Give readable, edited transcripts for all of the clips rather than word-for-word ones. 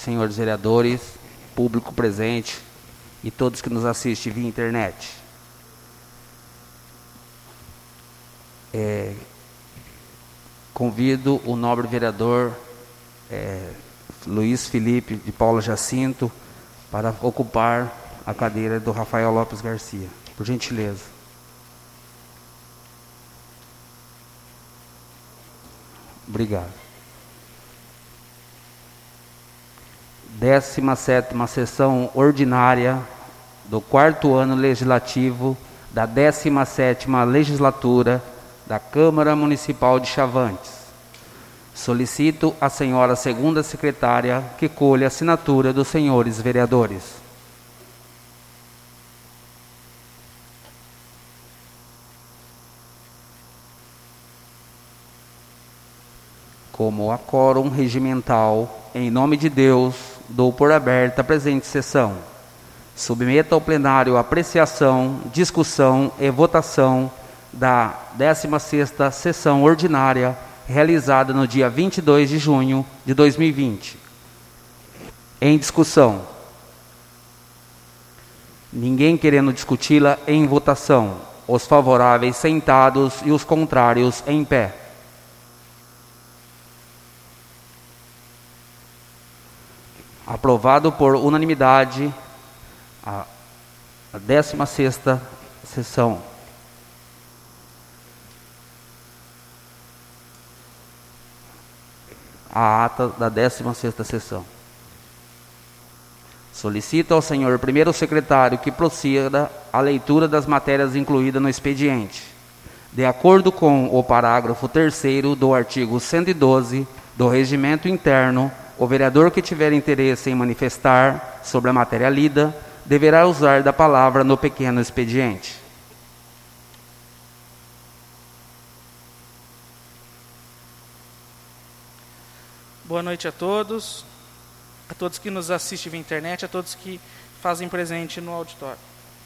senhores vereadores, público presente e todos que nos assistem via internet. Convido o nobre vereador Luiz Felipe de Paula Jacinto para ocupar a cadeira do Rafael Lopes Garcia. Por gentileza. Obrigado. 17ª sessão ordinária do 4º ano legislativo da 17ª legislatura da Câmara Municipal de Chavantes. Solicito à senhora segunda secretária que colha a assinatura dos senhores vereadores. Como a quórum regimental, em nome de Deus, dou por aberta a presente sessão. Submeto ao plenário a apreciação, discussão e votação da 16ª sessão ordinária, realizada no dia 22 de junho de 2020. Em discussão. Ninguém querendo discuti-la em votação. Os favoráveis sentados e os contrários em pé. Aprovado por unanimidade a 16ª sessão. A ata da 16ª sessão. Solicito ao senhor primeiro secretário que proceda à leitura das matérias incluídas no expediente. De acordo com o parágrafo 3º do artigo 112 do Regimento Interno, o vereador que tiver interesse em manifestar sobre a matéria lida deverá usar da palavra no pequeno expediente. Boa noite a todos que nos assistem via internet, a todos que fazem presente no auditório.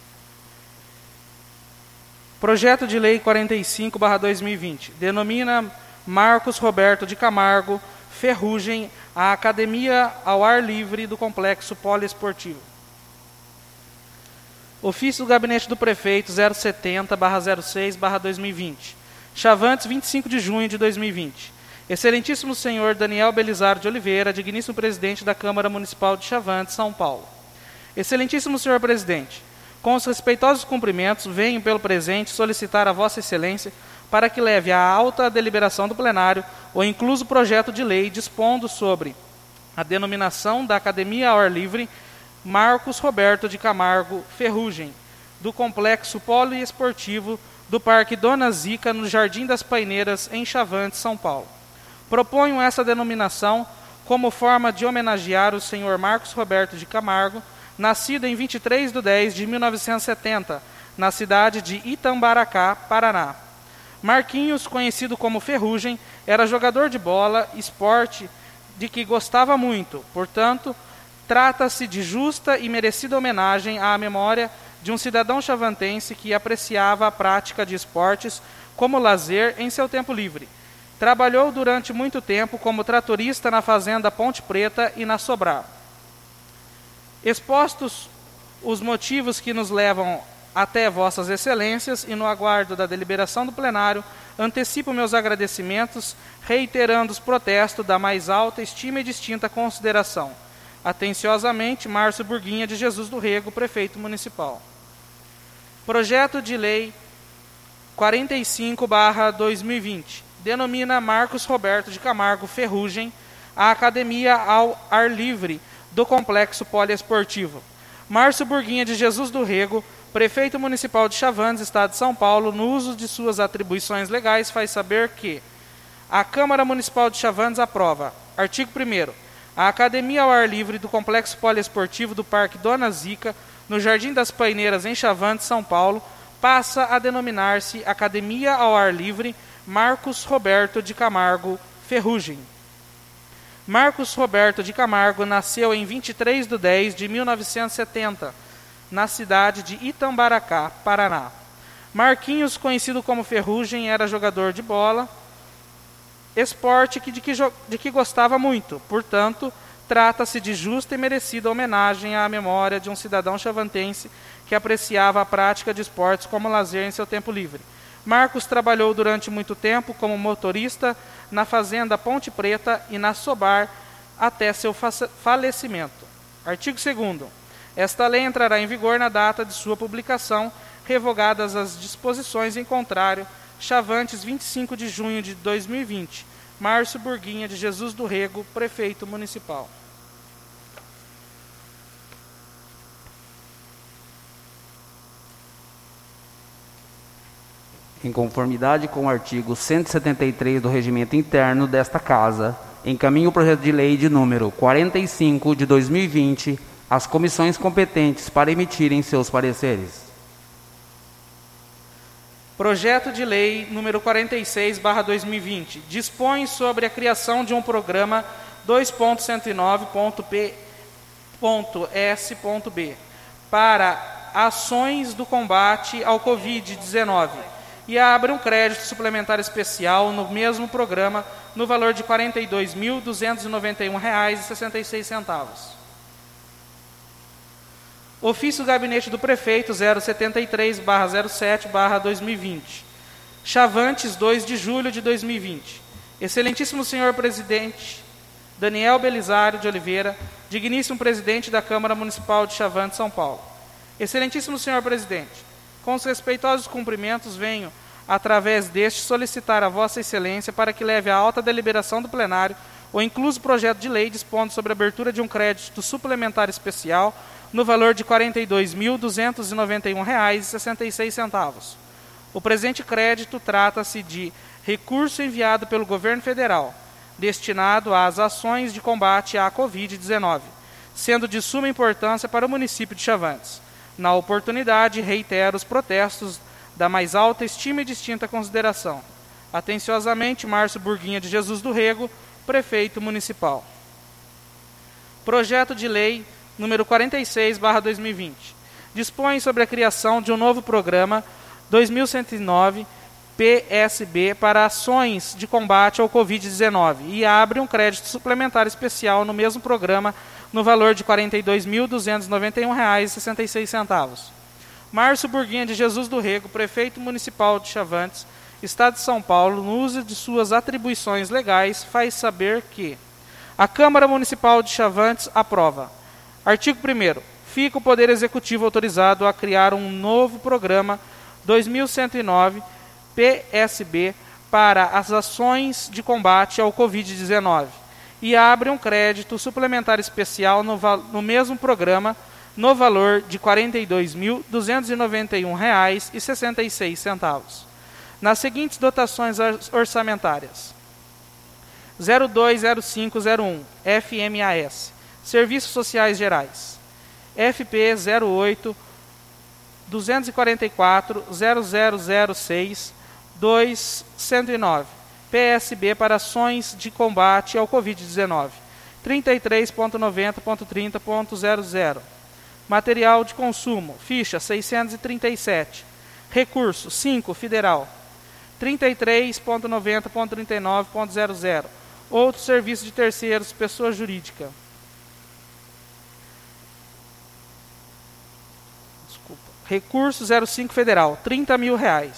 Projeto de Lei 45/2020 denomina Marcos Roberto de Camargo Ferrugem a Academia ao Ar Livre do Complexo Poliesportivo. Ofício do Gabinete do Prefeito 070/06/2020. Chavantes, 25 de junho de 2020. Excelentíssimo senhor Daniel Belisário de Oliveira, digníssimo presidente da Câmara Municipal de Chavantes, São Paulo. Excelentíssimo senhor presidente, com os respeitosos cumprimentos, venho pelo presente solicitar a vossa excelência para que leve à alta deliberação do plenário o incluso projeto de lei dispondo sobre a denominação da Academia ao Ar Livre Marcos Roberto de Camargo Ferrugem, do Complexo Poliesportivo do Parque Dona Zica, no Jardim das Paineiras, em Chavantes, São Paulo. Proponho essa denominação como forma de homenagear o senhor Marcos Roberto de Camargo, nascido em 23 de 10 de 1970, na cidade de Itambaracá, Paraná. Marquinhos, conhecido como Ferrugem, era jogador de bola, esporte de que gostava muito. Portanto, trata-se de justa e merecida homenagem à memória de um cidadão chavantense que apreciava a prática de esportes como lazer em seu tempo livre. Trabalhou durante muito tempo como tratorista na fazenda Ponte Preta e na Sobrá. Expostos os motivos que nos levam até vossas excelências e no aguardo da deliberação do plenário, antecipo meus agradecimentos, reiterando os protestos da mais alta estima e distinta consideração. Atenciosamente, Márcio Burguinha de Jesus do Rego, prefeito municipal. Projeto de Lei 45/2020 denomina Marcos Roberto de Camargo Ferrugem a Academia ao Ar Livre do Complexo Poliesportivo. Márcio Burguinha de Jesus do Rego, prefeito municipal de Chavantes, Estado de São Paulo, no uso de suas atribuições legais, faz saber que a Câmara Municipal de Chavantes aprova. Artigo 1º. A Academia ao Ar Livre do Complexo Poliesportivo do Parque Dona Zica, no Jardim das Paineiras, em Chavantes, São Paulo, passa a denominar-se Academia ao Ar Livre Marcos Roberto de Camargo Ferrugem. Marcos Roberto de Camargo nasceu em 23 de 10 de 1970, na cidade de Itambaracá, Paraná. Marquinhos, conhecido como Ferrugem, era jogador de bola, esporte de que gostava muito. Portanto, trata-se de justa e merecida homenagem à memória de um cidadão chavantense que apreciava a prática de esportes como lazer em seu tempo livre. Marcos trabalhou durante muito tempo como motorista na fazenda Ponte Preta e na Sobar até seu falecimento. Artigo 2º. Esta lei entrará em vigor na data de sua publicação, revogadas as disposições em contrário. Chavantes, 25 de junho de 2020. Márcio Burguinha de Jesus do Rego, prefeito municipal. Em conformidade com o artigo 173 do Regimento Interno desta Casa, encaminho o projeto de lei de número 45 de 2020 às comissões competentes para emitirem seus pareceres. Projeto de lei número 46/2020 dispõe sobre a criação de um programa 2.109.p.s.b para ações do combate ao Covid-19 e abre um crédito suplementar especial no mesmo programa no valor de R$ 42.291,66. Ofício do Gabinete do Prefeito 073/07/2020. Chavantes, 2 de julho de 2020. Excelentíssimo senhor presidente Daniel Belisário de Oliveira, digníssimo presidente da Câmara Municipal de Chavantes, São Paulo. Excelentíssimo senhor presidente, com os respeitosos cumprimentos, venho, através deste, solicitar a Vossa Excelência para que leve à alta deliberação do plenário o incluso projeto de lei dispondo sobre a abertura de um crédito suplementar especial no valor de R$ 42.291,66. O presente crédito trata-se de recurso enviado pelo governo federal, destinado às ações de combate à Covid-19, sendo de suma importância para o município de Chavantes. Na oportunidade, reitero os protestos da mais alta estima e distinta consideração. Atenciosamente, Márcio Burguinha de Jesus do Rego, prefeito municipal. Projeto de lei número 46/2020. Dispõe sobre a criação de um novo programa 2109 PSB para ações de combate ao Covid-19 e abre um crédito suplementar especial no mesmo programa no valor de R$ 42.291,66. Márcio Burguinha de Jesus do Rego, prefeito municipal de Chavantes, Estado de São Paulo, no uso de suas atribuições legais, faz saber que a Câmara Municipal de Chavantes aprova. Artigo 1º. Fica o Poder Executivo autorizado a criar um novo programa 2109 PSB para as ações de combate ao Covid-19 e abre um crédito suplementar especial no mesmo programa no valor de R$ 42.291,66. Nas seguintes dotações orçamentárias: 020501 FMAS, Serviços Sociais Gerais, FP 08 244 0006 2109, PSB para ações de combate ao Covid-19, 33.90.30.00. Material de consumo, ficha 637. Recurso 5, federal, 33.90.39.00. Outro serviço de terceiros, pessoa jurídica. Recurso 05 federal, R$ 30.000.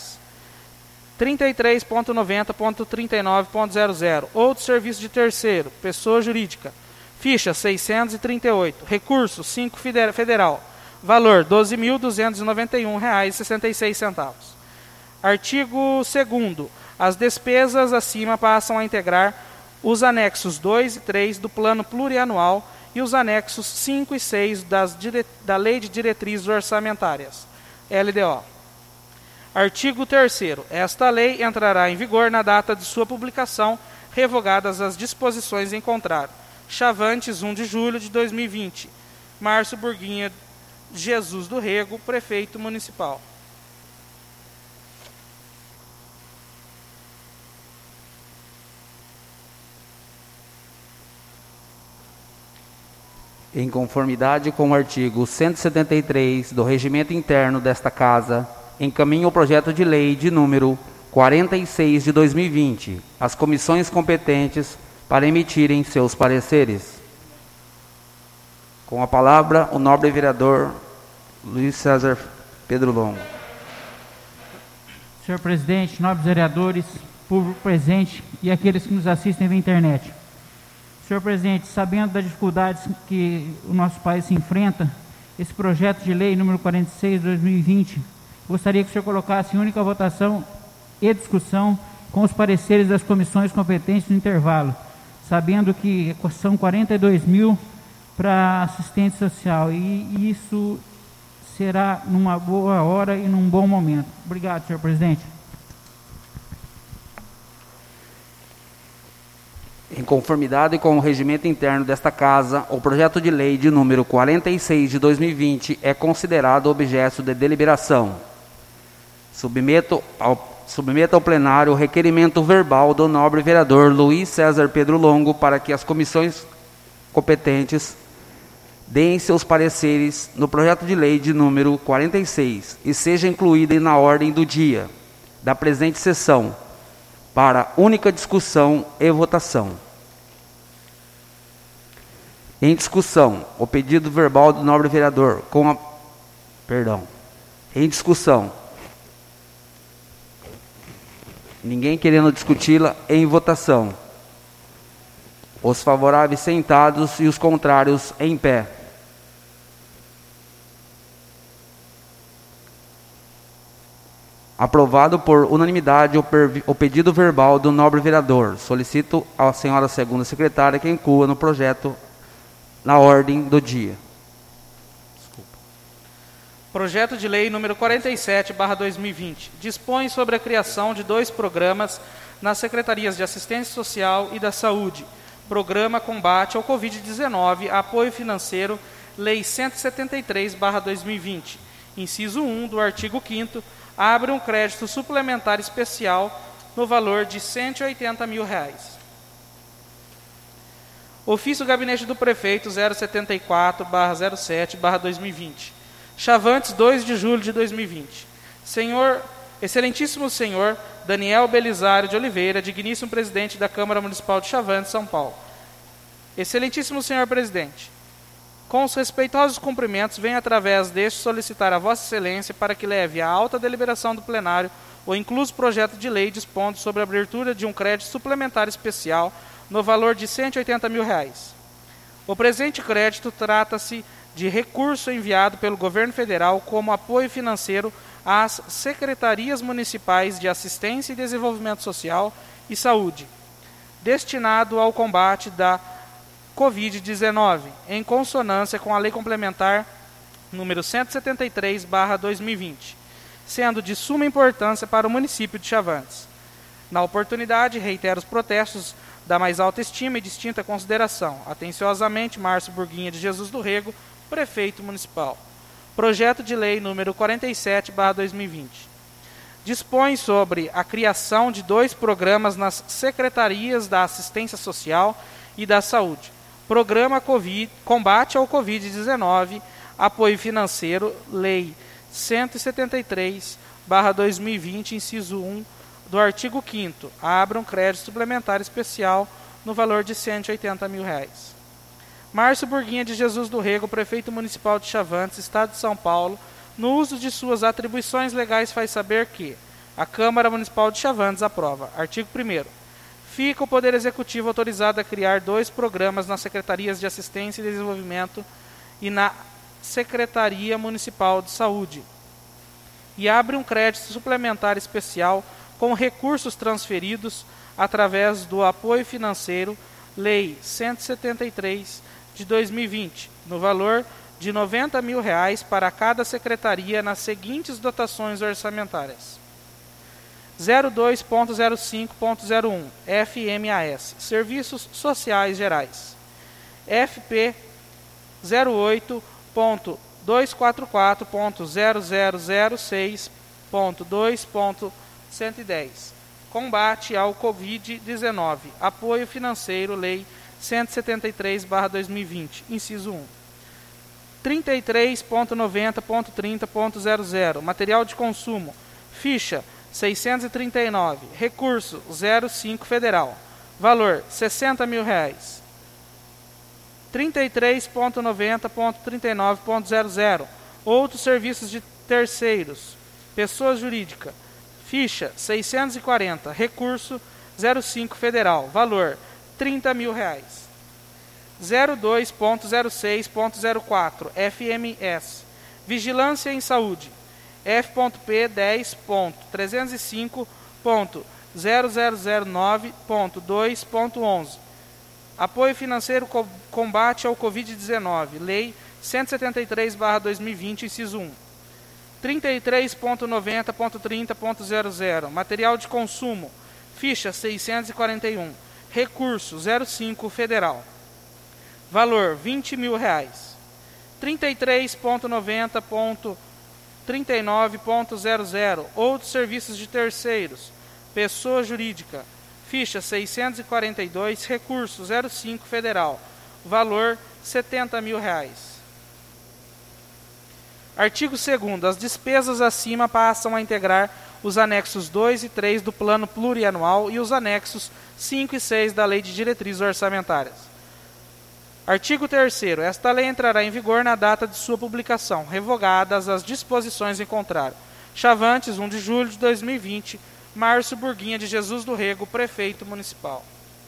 33.90.39.00. Outro serviço de terceiro, pessoa jurídica. Ficha 638. Recurso 5 federal. Valor R$ 12.291,66. Artigo 2º. As despesas acima passam a integrar os anexos 2 e 3 do Plano Plurianual e os anexos 5 e 6 da Lei de Diretrizes Orçamentárias, LDO. Artigo 3º. Esta lei entrará em vigor na data de sua publicação, revogadas as disposições em contrário. Chavantes, 1 de julho de 2020. Márcio Burguinha Jesus do Rego, prefeito municipal. Em conformidade com o artigo 173 do Regimento Interno desta Casa, encaminho o projeto de lei de número 46 de 2020 às comissões competentes para emitirem seus pareceres. Com a palavra, o nobre vereador Luiz César Pedro Longo. Senhor presidente, nobres vereadores, público presente e aqueles que nos assistem via internet. Senhor presidente, sabendo das dificuldades que o nosso país se enfrenta, esse projeto de lei número 46 de 2020, gostaria que o senhor colocasse em única votação e discussão com os pareceres das comissões competentes no intervalo, sabendo que são 42 mil para assistente social e isso será numa boa hora e num bom momento. Obrigado, senhor presidente. Em conformidade com o regimento interno desta Casa, o projeto de lei de número 46 de 2020 é considerado objeto de deliberação. Submeto ao plenário o requerimento verbal do nobre vereador Luiz César Pedro Longo para que as comissões competentes deem seus pareceres no projeto de lei de número 46 e seja incluída na ordem do dia da presente sessão para única discussão e votação. Em discussão, o pedido verbal do nobre vereador Em discussão. Ninguém querendo discuti-la em votação. Os favoráveis sentados e os contrários em pé. Aprovado por unanimidade o pedido verbal do nobre vereador. Solicito à senhora segunda secretária que inclua no projeto na ordem do dia. Projeto de lei número 47/2020 dispõe sobre a criação de 2 programas nas Secretarias de Assistência Social e da Saúde. Programa Combate ao Covid-19, Apoio Financeiro, Lei 173/2020. Inciso 1 do artigo 5º, abre um crédito suplementar especial no valor de R$ 180 mil. Ofício Gabinete do Prefeito 074/07/2020. Chavantes, 2 de julho de 2020. Excelentíssimo senhor Daniel Belisário de Oliveira, digníssimo presidente da Câmara Municipal de Chavantes, São Paulo. Excelentíssimo senhor presidente, com os respeitosos cumprimentos, venho através deste solicitar a Vossa Excelência para que leve à alta deliberação do plenário o incluso projeto de lei dispondo sobre a abertura de um crédito suplementar especial no valor de R$ 180 mil. O presente crédito trata-se de recurso enviado pelo Governo Federal como apoio financeiro às Secretarias Municipais de Assistência e Desenvolvimento Social e Saúde, destinado ao combate da Covid-19, em consonância com a Lei Complementar número 173/2020, sendo de suma importância para o município de Chavantes. Na oportunidade, reitero os protestos da mais alta estima e distinta consideração. Atenciosamente, Márcio Burguinha de Jesus do Rego, Prefeito Municipal. Projeto de Lei número 47/2020. Dispõe sobre a criação de 2 programas nas Secretarias da Assistência Social e da Saúde. Programa Combate ao Covid-19, Apoio Financeiro, Lei 173/2020, inciso 1 do artigo 5º. Abra um crédito suplementar especial no valor de R$ 180 mil. Márcio Burguinha de Jesus do Rego, Prefeito Municipal de Chavantes, Estado de São Paulo, no uso de suas atribuições legais, faz saber que a Câmara Municipal de Chavantes aprova. Artigo 1º. Fica o Poder Executivo autorizado a criar 2 programas nas Secretarias de Assistência e Desenvolvimento e na Secretaria Municipal de Saúde. E abre um crédito suplementar especial com recursos transferidos através do apoio financeiro, Lei 173 de 2020, no valor de R$ 90 mil para cada secretaria nas seguintes dotações orçamentárias. 02.05.01 FMAS, Serviços Sociais Gerais. FP 08.244.0006.2.110 Combate ao Covid-19, Apoio Financeiro, Lei 173/2020, inciso 1. 33.90.30.00 Material de consumo, ficha 639, recurso 05 Federal, valor R$ 60 mil. 33.90.39.00. Outros serviços de terceiros. Pessoa jurídica. Ficha 640. Recurso 05 Federal. Valor R$30.000. 02.06.04 FMS. Vigilância em Saúde. F.P. 10.305.0009.2.11. Apoio financeiro combate ao Covid-19. Lei 173/2020, inciso 1. 33.90.30.00. Material de consumo. Ficha 641. Recurso 05 Federal. Valor R$20.000. 33.90.39.00. Outros serviços de terceiros. Pessoa jurídica. Ficha 642. Recurso 05 Federal. Valor R$70.000. Artigo 2º. As despesas acima passam a integrar os anexos 2 e 3 do Plano Plurianual e os anexos 5 e 6 da Lei de Diretrizes Orçamentárias. Artigo 3º. Esta lei entrará em vigor na data de sua publicação, revogadas as disposições em contrário. Chavantes, 1 de julho de 2020. Márcio Burguinha de Jesus do Rego, Prefeito Municipal.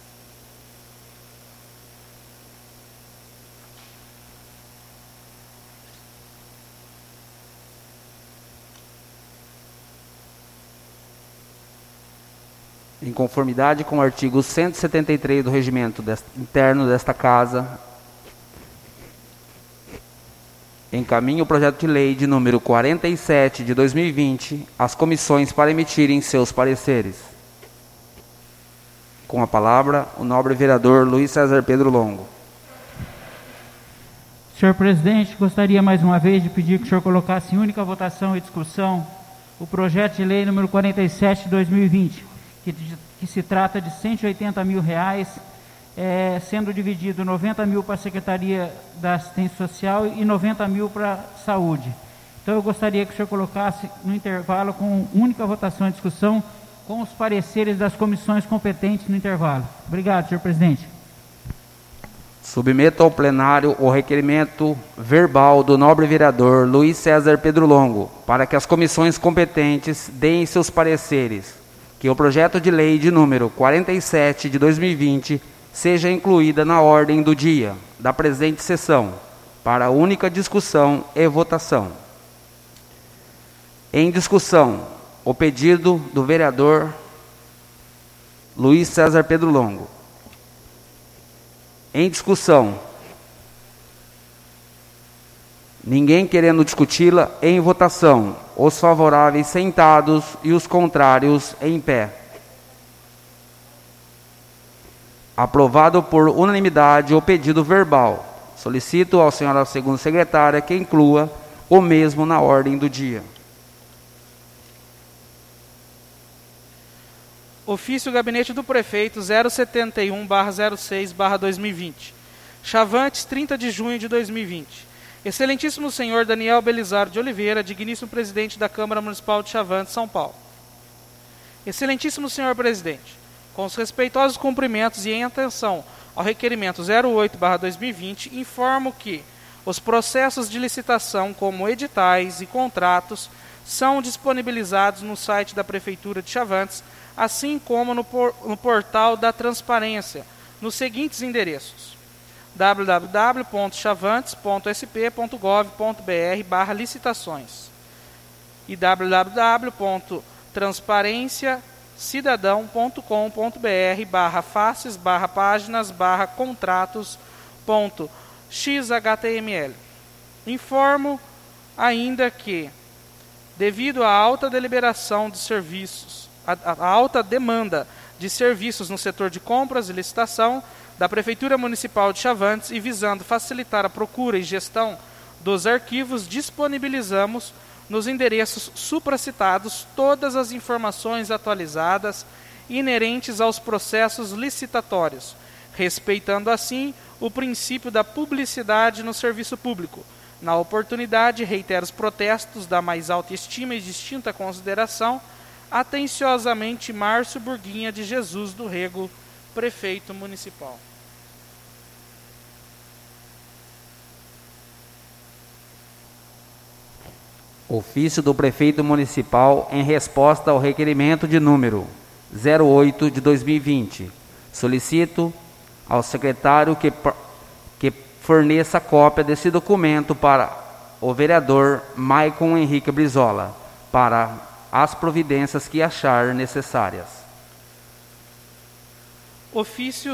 Em conformidade com o artigo 173 do Regimento Interno desta Casa, encaminho o projeto de lei de número 47 de 2020 às comissões para emitirem seus pareceres. Com a palavra, o nobre vereador Luiz César Pedro Longo. Senhor presidente, gostaria mais uma vez de pedir que o senhor colocasse em única votação e discussão o projeto de lei número 47 de 2020, que se trata de R$180.000, sendo dividido 90.000 para a Secretaria da Assistência Social e 90.000 para a Saúde. Então eu gostaria que o senhor colocasse no intervalo com única votação e discussão com os pareceres das comissões competentes no intervalo. Obrigado, senhor presidente. Submeto ao plenário o requerimento verbal do nobre vereador Luiz César Pedro Longo para que as comissões competentes deem seus pareceres, que o projeto de lei de número 47 de 2020 seja incluída na ordem do dia da presente sessão, para única discussão e votação. Em discussão, o pedido do vereador Luiz César Pedro Longo. Em discussão. Ninguém querendo discuti-la. Em votação. Os favoráveis sentados e os contrários em pé. Aprovado por unanimidade o pedido verbal. Solicito ao senhora segunda secretária que inclua o mesmo na ordem do dia. Ofício Gabinete do Prefeito 071/06/2020. Chavantes, 30 de junho de 2020. Excelentíssimo senhor Daniel Belisário de Oliveira, digníssimo presidente da Câmara Municipal de Chavantes, São Paulo. Excelentíssimo senhor presidente, com os respeitosos cumprimentos e em atenção ao requerimento 08/2020, informo que os processos de licitação, como editais e contratos, são disponibilizados no site da Prefeitura de Chavantes, assim como no portal da Transparência, nos seguintes endereços: www.chavantes.sp.gov.br/licitações e www.transparenciacidadão.com.br/faces/páginas/contratos.xhtml. Informo ainda que, devido à alta deliberação de serviços, a alta demanda de serviços no setor de compras e licitação da Prefeitura Municipal de Chavantes e visando facilitar a procura e gestão dos arquivos, disponibilizamos nos endereços supracitados todas as informações atualizadas inerentes aos processos licitatórios, respeitando assim o princípio da publicidade no serviço público. Na oportunidade, reitero os protestos da mais alta estima e distinta consideração. Atenciosamente, Márcio Burguinha de Jesus do Rego, Prefeito Municipal. Ofício do Prefeito Municipal em resposta ao requerimento de número 08 de 2020. Solicito ao secretário que forneça cópia desse documento para o vereador Maicon Henrique Brizola, para as providências que achar necessárias. Ofício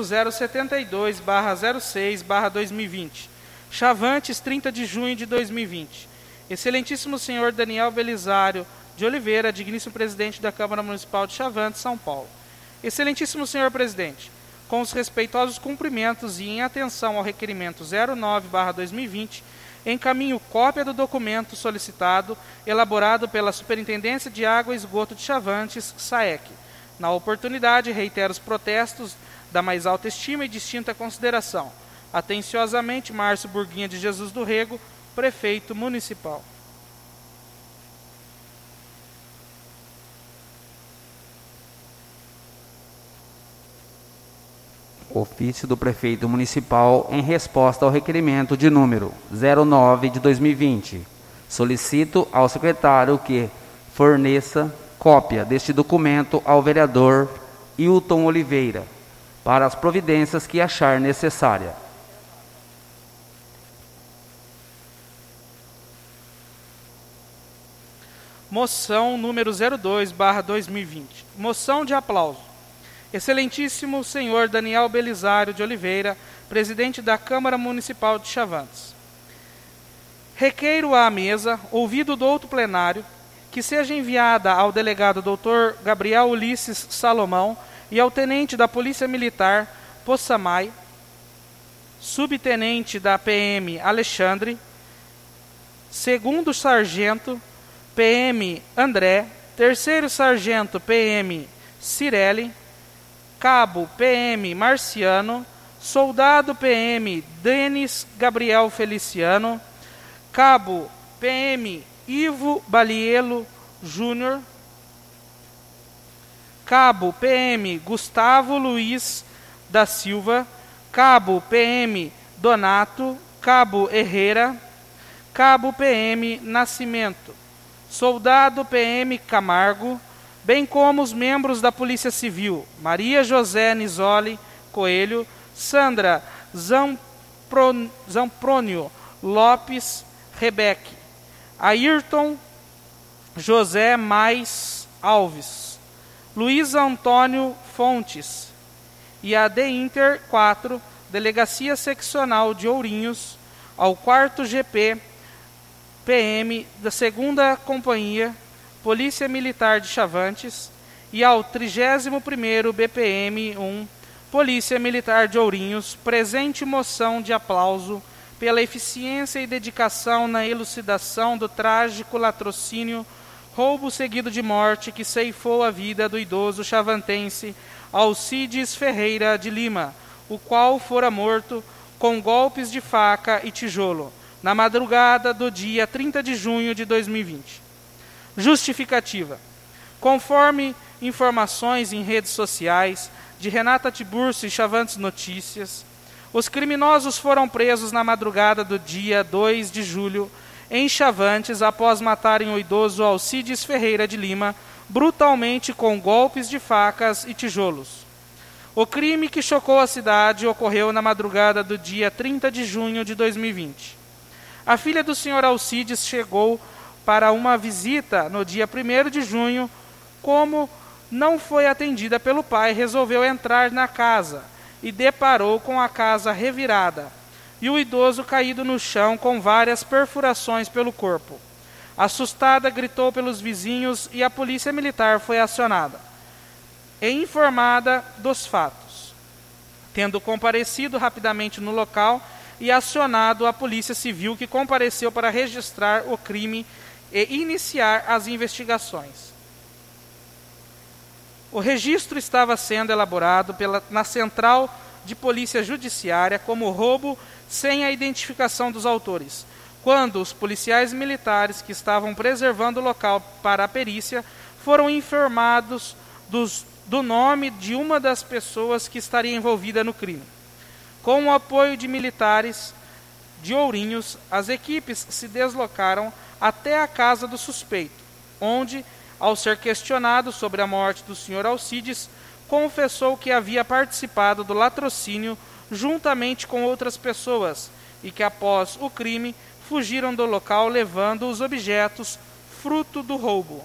072/06/2020. Chavantes, 30 de junho de 2020. Excelentíssimo senhor Daniel Belisário de Oliveira, digníssimo presidente da Câmara Municipal de Chavantes, São Paulo. Excelentíssimo senhor presidente, com os respeitosos cumprimentos e em atenção ao requerimento 09/2020, encaminho cópia do documento solicitado, elaborado pela Superintendência de Água e Esgoto de Chavantes, SAEC. Na oportunidade, reitero os protestos da mais alta estima e distinta consideração. Atenciosamente, Márcio Burguinha de Jesus do Rego, Prefeito Municipal. Ofício do Prefeito Municipal em resposta ao requerimento de número 09 de 2020. Solicito ao secretário que forneça cópia deste documento ao vereador Hilton Oliveira, para as providências que achar necessária. Moção número 02/2020. Moção de aplauso. Excelentíssimo senhor Daniel Belisário de Oliveira, presidente da Câmara Municipal de Chavantes. Requeiro à mesa, ouvido do outro plenário, que seja enviada ao delegado Dr. Gabriel Ulisses Salomão e ao tenente da Polícia Militar Possamay, subtenente da PM Alexandre, segundo sargento PM André, terceiro sargento PM Cirelli, cabo PM Marciano, soldado PM Denis Gabriel Feliciano, cabo PM Ivo Balielo Júnior, cabo PM Gustavo Luiz da Silva, cabo PM Donato, cabo Herrera, cabo PM Nascimento, soldado PM Camargo, bem como os membros da Polícia Civil, Maria José Nisoli Coelho, Sandra Zamprônio Lopes Rebeque, Ayrton José Mais Alves, Luiz Antônio Fontes e a DEINTER 4, Delegacia Seccional de Ourinhos, ao 4º GP PM da 2ª Companhia Polícia Militar de Chavantes e ao 31º BPM 1 Polícia Militar de Ourinhos, presente moção de aplauso pela eficiência e dedicação na elucidação do trágico latrocínio, roubo seguido de morte que ceifou a vida do idoso chavantense Alcides Ferreira de Lima, o qual fora morto com golpes de faca e tijolo, na madrugada do dia 30 de junho de 2020. Justificativa. Conforme informações em redes sociais de Renata Tiburcio e Chavantes Notícias, os criminosos foram presos na madrugada do dia 2 de julho em Chavantes após matarem o idoso Alcides Ferreira de Lima brutalmente com golpes de facas e tijolos. O crime que chocou a cidade ocorreu na madrugada do dia 30 de junho de 2020. A filha do senhor Alcides chegou para uma visita no dia 1º de junho. Como não foi atendida pelo pai, resolveu entrar na casa e deparou com a casa revirada e o idoso caído no chão com várias perfurações pelo corpo. Assustada, gritou pelos vizinhos e a polícia militar foi acionada e informada dos fatos, tendo comparecido rapidamente no local e acionado a Polícia Civil, que compareceu para registrar o crime e iniciar as investigações. O registro estava sendo elaborado na Central de Polícia Judiciária como roubo sem a identificação dos autores, quando os policiais militares que estavam preservando o local para a perícia foram informados do nome de uma das pessoas que estaria envolvida no crime. Com o apoio de militares de Ourinhos, as equipes se deslocaram até a casa do suspeito, onde, ao ser questionado sobre a morte do Sr. Alcides, confessou que havia participado do latrocínio juntamente com outras pessoas e que, após o crime, fugiram do local levando os objetos fruto do roubo.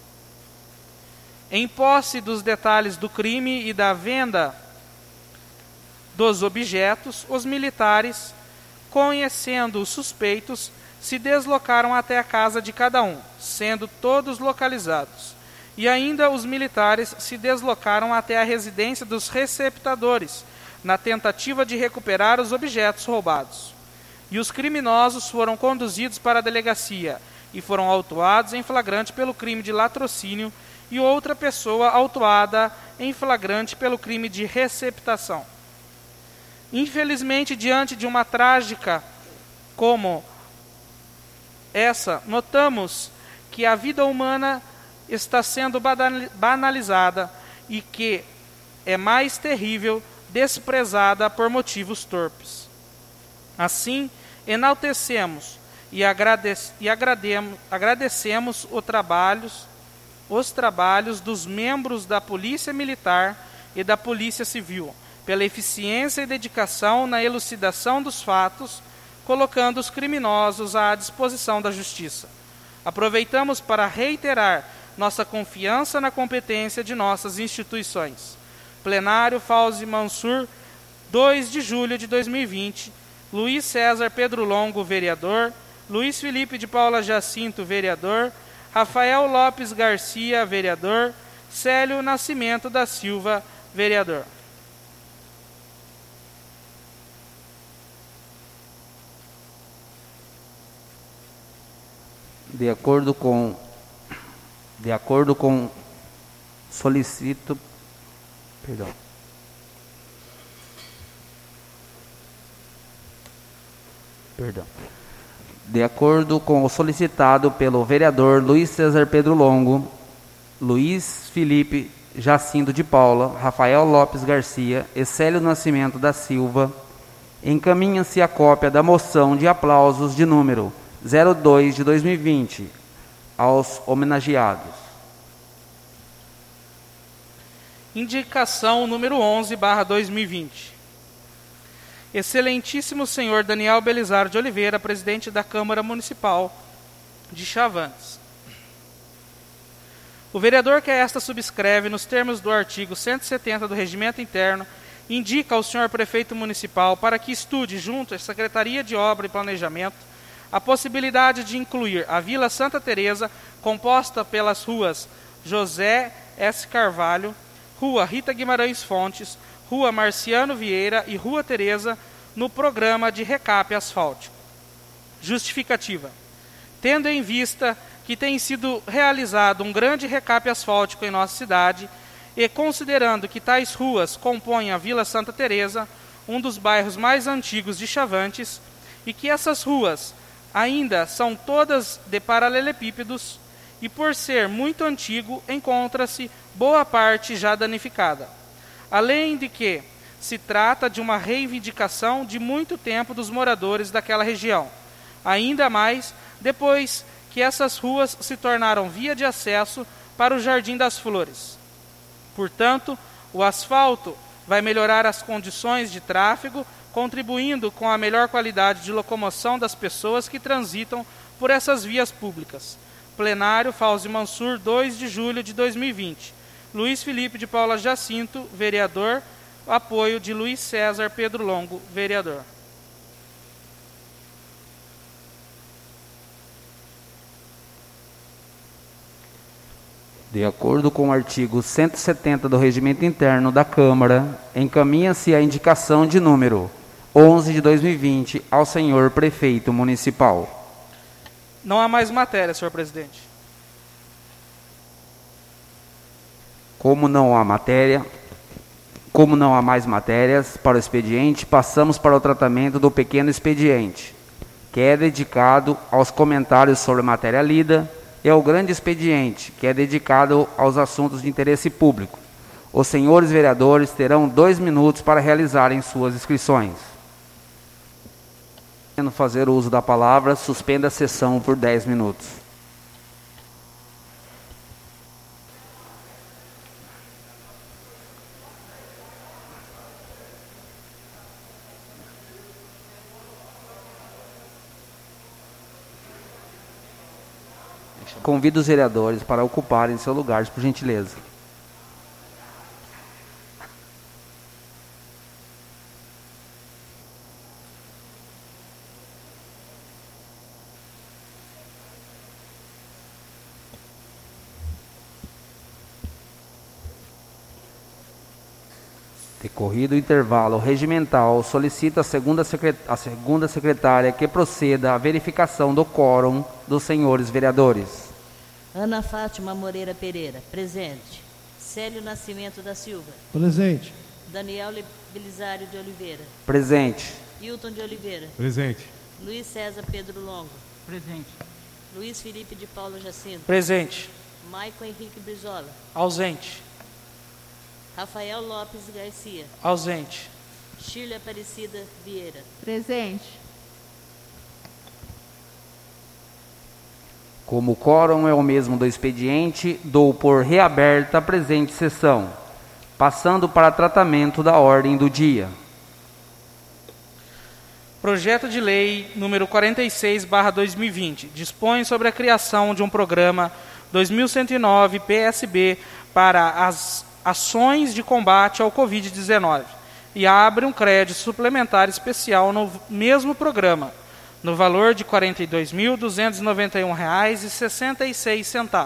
Em posse dos detalhes do crime e da venda dos objetos, os militares, conhecendo os suspeitos, se deslocaram até a casa de cada um, sendo todos localizados. E ainda os militares se deslocaram até a residência dos receptadores, na tentativa de recuperar os objetos roubados. E os criminosos foram conduzidos para a delegacia e foram autuados em flagrante pelo crime de latrocínio e outra pessoa autuada em flagrante pelo crime de receptação. Infelizmente, diante de uma trágica como essa, notamos que a vida humana está sendo banalizada e que é mais terrível, desprezada por motivos torpes. Assim, enaltecemos e agradecemos os trabalhos dos membros da Polícia Militar e da Polícia Civil, pela eficiência e dedicação na elucidação dos fatos, colocando os criminosos à disposição da Justiça. Aproveitamos para reiterar nossa confiança na competência de nossas instituições. Plenário Fauzi Mansur, 2 de julho de 2020, Luiz César Pedro Longo, vereador, Luiz Felipe de Paula Jacinto, vereador, Rafael Lopes Garcia, vereador, Célio Nascimento da Silva, vereador. De acordo com solicito, perdão. De acordo com o solicitado pelo vereador Luiz César Pedro Longo, Luiz Felipe Jacinto de Paula, Rafael Lopes Garcia e Célio Nascimento da Silva, encaminha-se a cópia da moção de aplausos de número 02 de 2020 aos homenageados. Indicação número 11/2020. Excelentíssimo senhor Daniel Belizar de Oliveira, presidente da Câmara Municipal de Chavantes. O vereador que a esta subscreve, nos termos do artigo 170 do Regimento Interno, indica ao senhor prefeito municipal para que estude, junto à Secretaria de Obra e Planejamento, a possibilidade de incluir a Vila Santa Teresa, composta pelas ruas José S. Carvalho, Rua Rita Guimarães Fontes, Rua Marciano Vieira e Rua Teresa, no programa de recape asfáltico. Justificativa. Tendo em vista que tem sido realizado um grande recape asfáltico em nossa cidade e considerando que tais ruas compõem a Vila Santa Teresa, um dos bairros mais antigos de Chavantes, e que essas ruas ainda são todas de paralelepípedos e, por ser muito antigo, encontra-se boa parte já danificada. Além de que se trata de uma reivindicação de muito tempo dos moradores daquela região, ainda mais depois que essas ruas se tornaram via de acesso para o Jardim das Flores. Portanto, o asfalto vai melhorar as condições de tráfego, contribuindo com a melhor qualidade de locomoção das pessoas que transitam por essas vias públicas. Plenário Fauzi Mansur, 2 de julho de 2020. Luiz Felipe de Paula Jacinto, vereador. Apoio de Luiz César Pedro Longo, vereador. De acordo com o artigo 170 do Regimento Interno da Câmara, encaminha-se a indicação de número 11 de 2020 ao senhor prefeito municipal. Não há mais matéria, senhor presidente. Como não há mais matérias para o expediente, passamos para o tratamento do pequeno expediente, que é dedicado aos comentários sobre a matéria lida, e ao grande expediente, que é dedicado aos assuntos de interesse público. Os senhores vereadores terão 2 minutos para realizarem suas inscrições. Querendo fazer uso da palavra, suspenda a sessão por 10 minutos. Convido os vereadores para ocuparem seus lugares, por gentileza. Decorrido o intervalo regimental, solicito a segunda secretária que proceda à verificação do quórum dos senhores vereadores. Ana Fátima Moreira Pereira, presente. Célio Nascimento da Silva. Presente. Daniel Belisário de Oliveira. Presente. Hilton de Oliveira. Presente. Luiz César Pedro Longo. Presente. Luiz Felipe de Paulo Jacinto. Presente. Maicon Henrique Brizola. Ausente. Rafael Lopes Garcia. Ausente. Shirley Aparecida Vieira. Presente. Como o quórum é o mesmo do expediente, dou por reaberta a presente sessão, passando para tratamento da ordem do dia. Projeto de Lei número 46/2020 dispõe sobre a criação de um programa 2109 PSB para as ações de combate ao Covid-19 e abre um crédito suplementar especial no mesmo programa, no valor de R$ 42.291,66.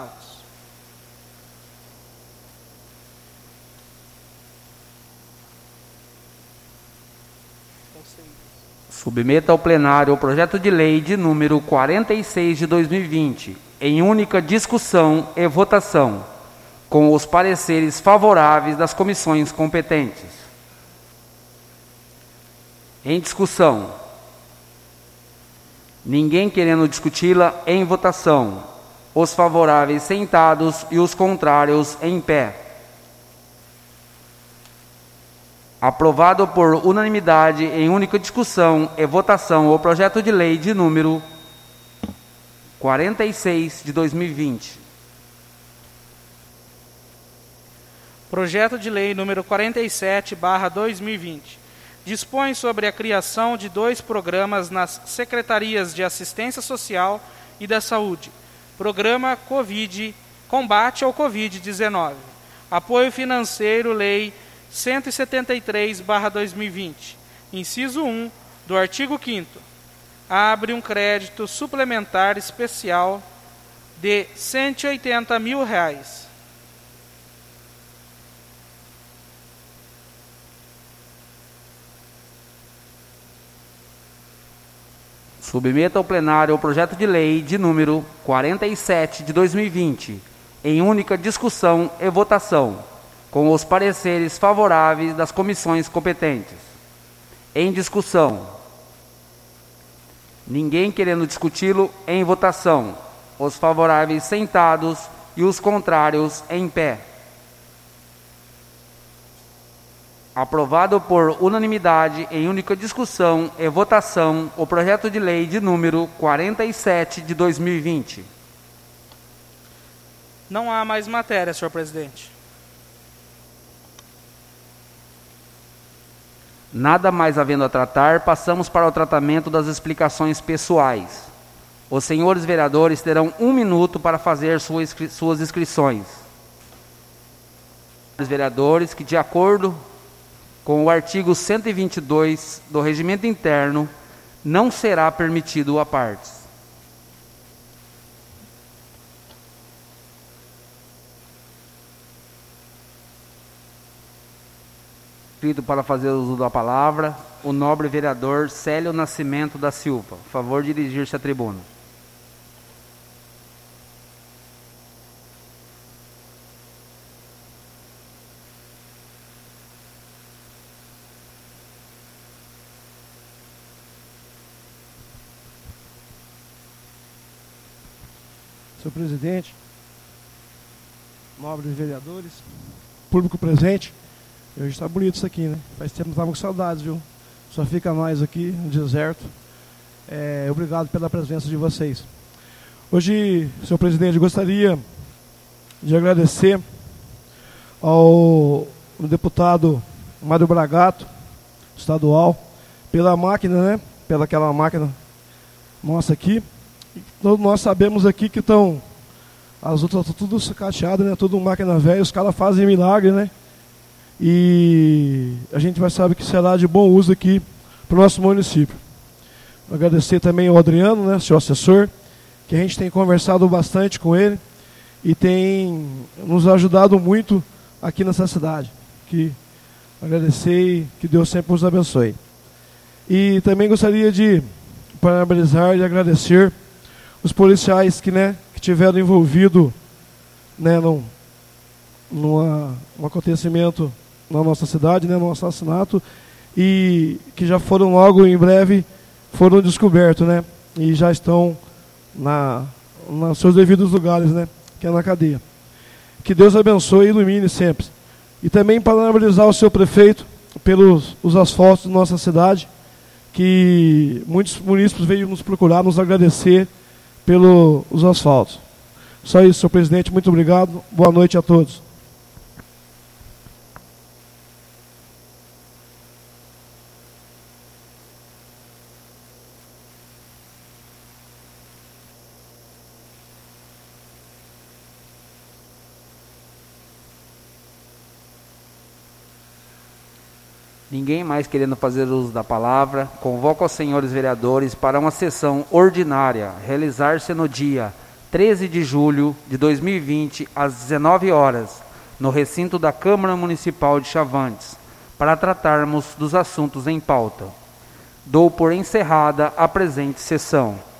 Submeta ao plenário o projeto de lei de número 46 de 2020, em única discussão e votação, com os pareceres favoráveis das comissões competentes. Em discussão. Ninguém querendo discuti-la, em votação. Os favoráveis sentados e os contrários em pé. Aprovado por unanimidade em única discussão e votação o projeto de lei de número 46 de 2020. Projeto de Lei número 47/2020 dispõe sobre a criação de 2 programas nas Secretarias de Assistência Social e da Saúde. Programa Combate ao Covid-19. Apoio financeiro, Lei 173/2020. Inciso 1 do artigo 5º. Abre um crédito suplementar especial de R$ 180 mil. Submeta ao plenário o projeto de lei de número 47 de 2020, em única discussão e votação, com os pareceres favoráveis das comissões competentes. Em discussão. Ninguém querendo discuti-lo, em votação. Os favoráveis sentados e os contrários em pé. Aprovado por unanimidade em única discussão e votação o projeto de lei de número 47 de 2020. Não há mais matéria, senhor presidente. Nada mais havendo a tratar, passamos para o tratamento das explicações pessoais. Os senhores vereadores terão 1 minuto para fazer suas inscrições. Os vereadores que, de acordo com o artigo 122 do Regimento Interno, não será permitido a partes. Inscrito para fazer uso da palavra, o nobre vereador Célio Nascimento da Silva. Por favor, dirigir-se à tribuna. Senhor presidente, nobres vereadores, público presente, hoje está bonito isso aqui, né? Faz tempo que estava com saudades, viu? Só fica mais aqui no deserto. Obrigado pela presença de vocês. Hoje, senhor presidente, gostaria de agradecer ao deputado Mário Bragato, estadual, pela máquina, né? Pela aquela máquina nossa aqui. Todos nós sabemos aqui que estão, as outras estão tudo sucateadas, né? Tudo máquina velha, os caras fazem milagre, né? E a gente vai saber que será de bom uso aqui para o nosso município. Agradecer também ao Adriano, né, seu assessor, que a gente tem conversado bastante com ele e tem nos ajudado muito aqui nessa cidade. Agradecer e que Deus sempre nos abençoe. E também gostaria de parabenizar e agradecer os policiais que tiveram envolvido, né, num acontecimento na nossa cidade, né, no assassinato, e que já foram logo em breve foram descobertos, né, e já estão nos seus devidos lugares, né, que é na cadeia. Que Deus abençoe e ilumine sempre. E também parabenizar o seu prefeito pelos asfaltos da nossa cidade, que muitos munícipes veio nos procurar, nos agradecer pelos asfaltos. Só isso, senhor presidente, muito obrigado. Boa noite a todos. Ninguém mais querendo fazer uso da palavra, convoco os senhores vereadores para uma sessão ordinária, realizar-se no dia 13 de julho de 2020, às 19 horas, no recinto da Câmara Municipal de Chavantes, para tratarmos dos assuntos em pauta. Dou por encerrada a presente sessão.